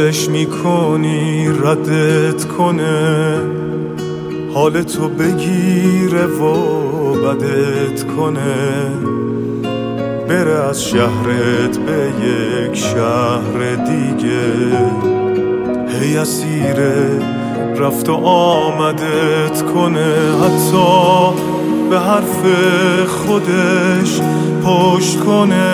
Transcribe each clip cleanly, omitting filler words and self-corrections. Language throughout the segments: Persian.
ولش میکنی ردت کنه، حالتو بگیره و بدت کنه، بره از شهرت به یک شهر دیگه، هی اسیره رفت و آمدت کنه، حتی به حرف خودش پشت کنه،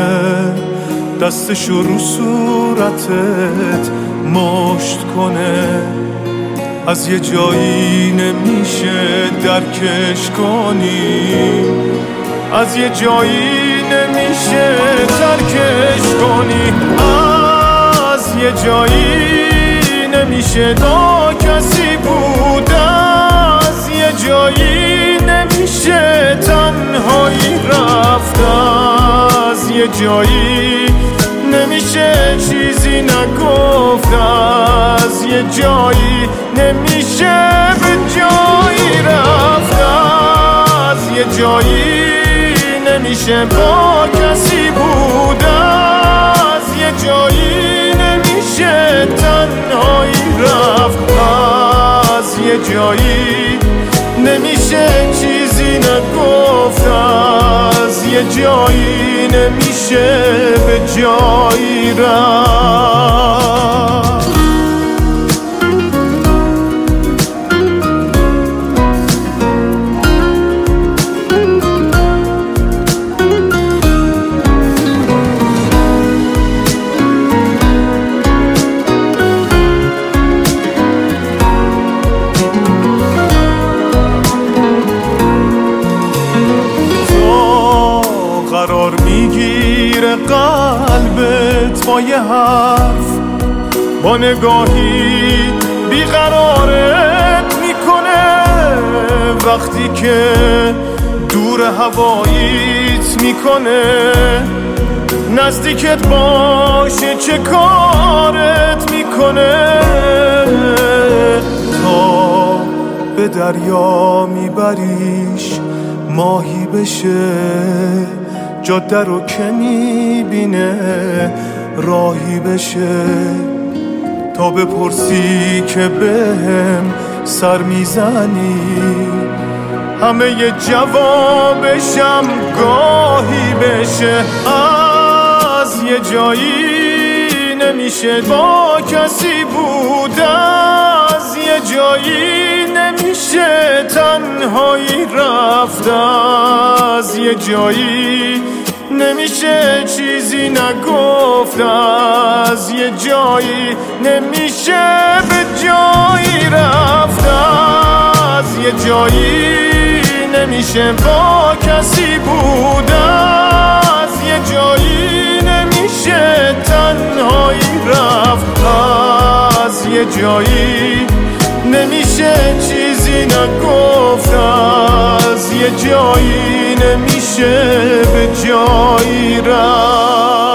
دستشو رو صورتت مشت کنه، از یه جایی نمیشه درکش کنی، از یه جایی نمیشه ترکش کنی، از یه جایی نمیشه با کسی بود، از یه جایی نمیشه تنهایی رفت، از یه جایی نمیشه چیزی نگفت، از یه جایی نمیشه به جایی رفت، از یه جایی نمیشه با کسی بود، از یه جایی نمیشه تنهایی رفت، از یه جایی نمیشه چیزی نگفت، از یه جایی نمیشه به جایی رفت. قرار میگیره قلبت با یه حرف، با نگاهی بیقرارت میکنه، وقتی که دور هواییت میکنه، نزدیکت باشه چه کارت میکنه، تا به دریا میبریش ماهی بشه، جاده رو که میبینه راهی بشه، تا بپرسی که بهم سر میزنی، همه ی جوابشم گاهی بشه، از یه جایی نمیشه با کسی بود، از یه جایی نمیشه تنهایی رفت، از یه جایی نمیشه چیزی نگفت، از یه جایی نمیشه به جایی رفت، از یه جایی نمیشه با کسی بود، از یه جایی نمیشه تنهایی رفت، از یه جایی نمیشه چیزی نگفت، از یه جایی نمیشه به جایی رفت.